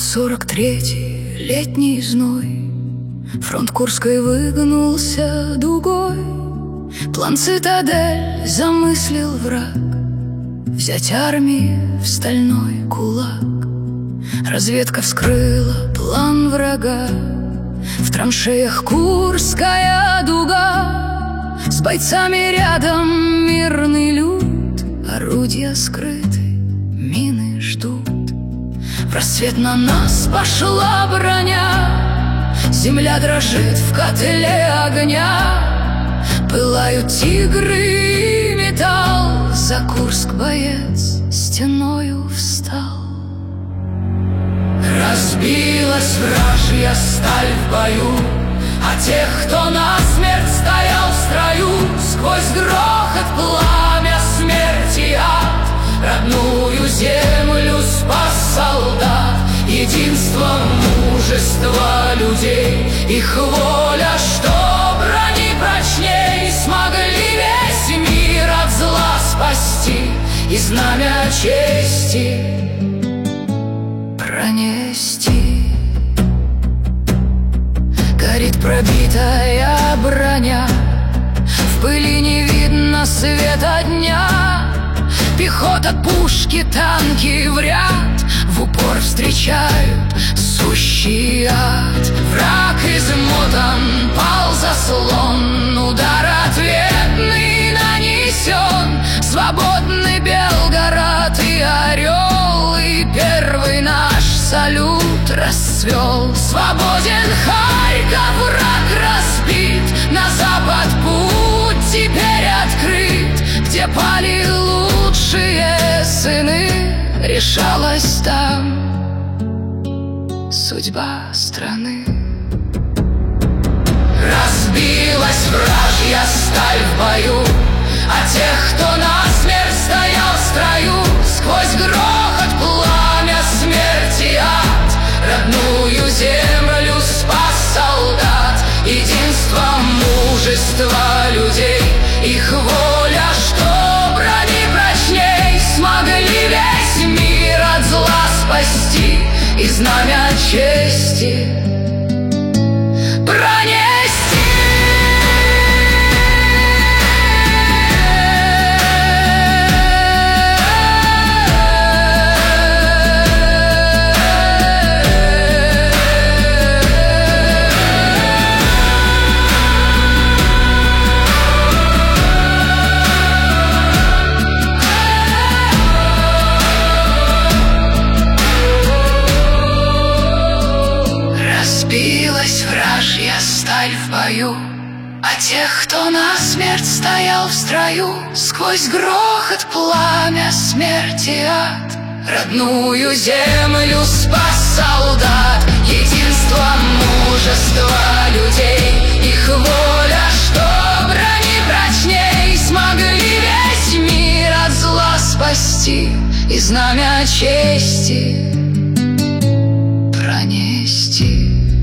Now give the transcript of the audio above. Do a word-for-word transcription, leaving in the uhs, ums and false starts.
Сорок третий летний зной, фронт Курской выгнулся дугой. План цитадель замыслил враг, взять армии в стальной кулак. Разведка вскрыла план врага, в траншеях Курская дуга. С бойцами рядом мирный люд, орудия скрыты, мины ждут. В рассвет на нас пошла броня, земля дрожит в котле огня. Пылают тигры и металл, за Курск боец стеною встал. Разбилась вражья сталь в бою, а тех, кто насмерть стоял в строю, сквозь грохот, пламя, смерть и ад, родную землю спас солдат. Единство, мужество людей, их воля, что брони прочней, смогли весь мир от зла спасти и знамя чести пронести. Горит пробитая броня, в пыли не видно света дня. Пехота, пушки, танки в ряд в упор встречают сущий ад. Враг измотан, пал заслон, удар ответный нанесен. Свободный Белгород и Орел, и первый наш салют расцвел. Свободен Харьков, враг разбит, на запад путь теперь открыт, где пали лучшие сыны, решалась там судьба страны. Разбилась вражья сталь в бою, а тех, кто насмерть стоял в строю, сквозь грохот, пламя, смерть и ад, родную землю спас солдат. Единство, мужество людей, их воля, что брони прочней, смогли весь мир от зла спасти и знамя чести пронести. Разбилась вражья сталь в бою, а тех, кто насмерть стоял в строю, сквозь грохот, пламя, смерть и ад, родную землю спас солдат. Единство, мужество людей, их воля, что брони прочней, смогли весь мир от зла спасти и знамя чести пронести.